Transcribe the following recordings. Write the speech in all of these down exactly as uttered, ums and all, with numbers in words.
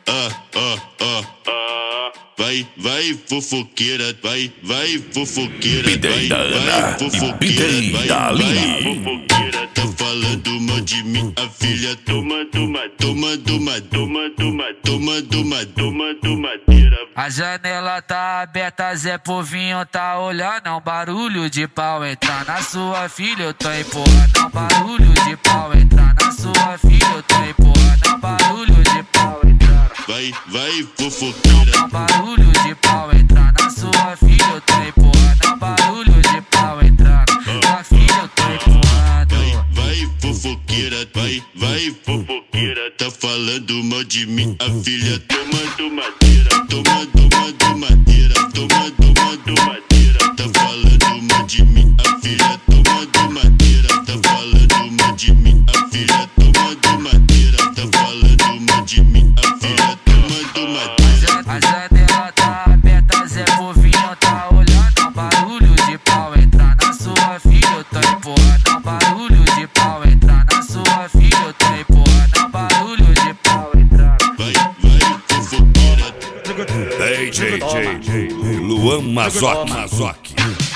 ah, ah, ah. Vai, vai, fofoqueira, vai, vai, fofoqueira, vai, vai, fofoqueira, vai, vai, fofoqueira. Tá falando mal de mim, a filha toma, toma, toma, toma, toma, toma, toma, toma, toma, tomadeira. A janela tá aberta, Zé Povinho tá olhando, um barulho de pau entrar na sua filha, eu tô empurrando, um barulho de pau entrar na sua filha, eu tô empurrando, um barulho de pau entrar. Vai, vai, fofoqueira. Um barulho de pau entrar na sua filha, eu tô empurrando, um barulho de pau entrar na filha, eu tô empurrando. Vai, vai, fofoqueira, vai, vai, fofoqueira. Tá falando mal de mim, a filha toma, tomadeira, toma, toma, tomadeira, toma, toma, tomadeira. Tá falando mal de mim, a filha toma, tomadeira. Tá falando mal de mim, a filha toma, tomadeira. Tá falando mal de mim, a filha toma, tomadeira. A janela tá aberta, Zé Povinho tá olhando, um barulho de pau entrar na sua filha, eu tô empurrando, um barulho de pau entrar na sua filha, eu tô empurrando, um barulho de pau entrar. Vai, vai, fofoqueira. Ei, J J, Luan Mazoc, Mazoc.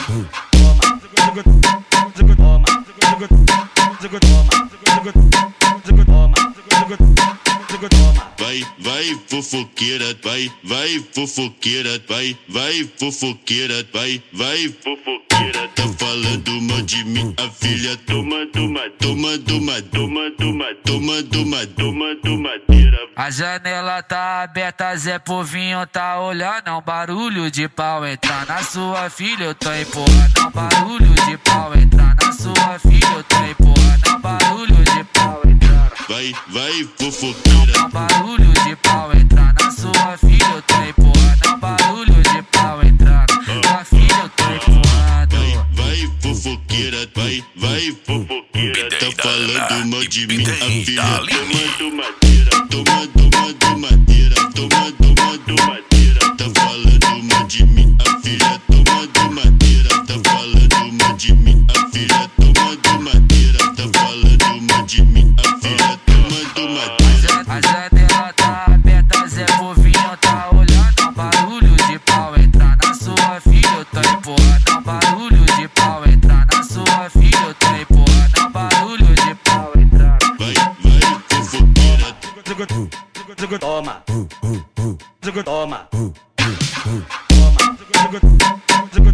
Vai, vai, fofoqueira, vai, vai, fofoqueira, vai, vai, fofoqueira, vai, vai, fofoqueira. Tá falando mal de mim, a filha toma, toma, toma, toma, toma, toma, toma, toma, toma, tomadeira. A janela tá aberta, Zé Povinho tá olhando, um barulho de pau entrar na sua filha, eu tô empurrando, um barulho de pau entrar na sua filha, eu tô empurrando, um barulho de pau entrar. Vai, vai, fofoqueira. Um barulho de pau entrar na sua filha, eu tô empurrando, um barulho de pau entrar na filha, eu tô empurrando. Vai, vai, fofoqueira, vai, vai, fofoqueira. Tá falando mal de mim, a filha toma, tomadeira, toma, toma, tomadeira, toma, toma, tomadeira. Tá falando mal de mim, a filha toma, tomadeira. Tá falando mal de mim, a filha toma, tomadeira. Tá falando mal de mim, a filha toma, tomadeira. A janela tá aberta, Zé Povinho tá olhando, um barulho de pau entrar na sua filha, eu tô empurrando, um barulho de pau entrar na sua filha, eu tô empurrando, um barulho de pau entrar. Vai, vai, fofoqueira. Toma, toma, toma,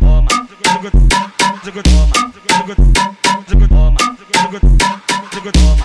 toma, toma, toma, toma.